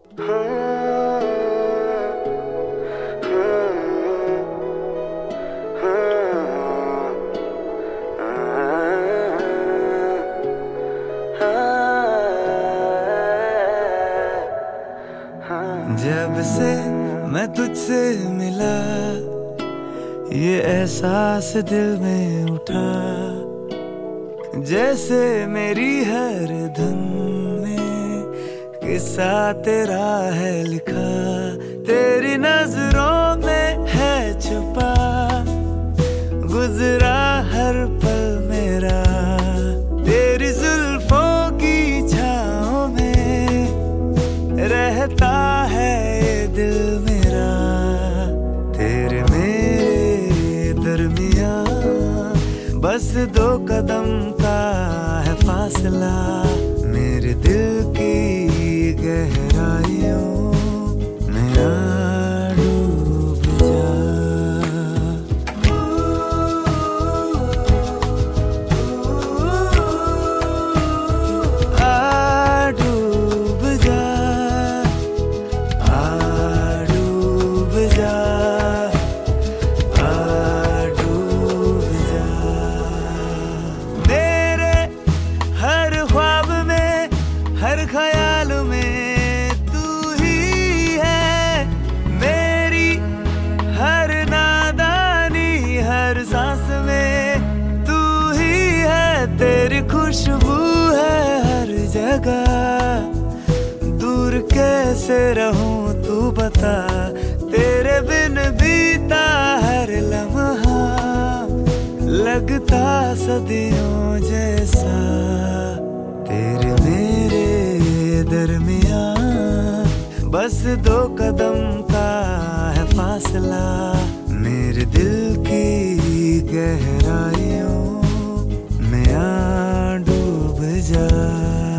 जब से मैं तुझसे मिला, ये एहसास दिल में उठा, जैसे मेरी हर धुन में किस्सा तेरा है लिखा। तेरी नजरों में है छुपा, गुजरा हर पल मेरा, तेरी जुल्फों की छाँव में रहता है ये दिल मेरा। तेरे मेरे दरमियाँ बस 2 कदम का है फासला, मेरे दिल की गहराइयों में आ डूब जा। आ डूब जा, आ डूब जा, आ डूब जा। मेरे हर ख्वाब में, हर ख्याल में तू ही है, मेरी हर नादानी, हर सांस में तू ही है। तेरी खुशबू है हर जगह, दूर कैसे रहूं तू बता, तेरे बिन बीता हर लम्हा लगता सदियों जैसा। तेरे मेरे दरमियाँ बस 2 कदम का है फासला, मेरे दिल की गहराइयों में आ डूब जा।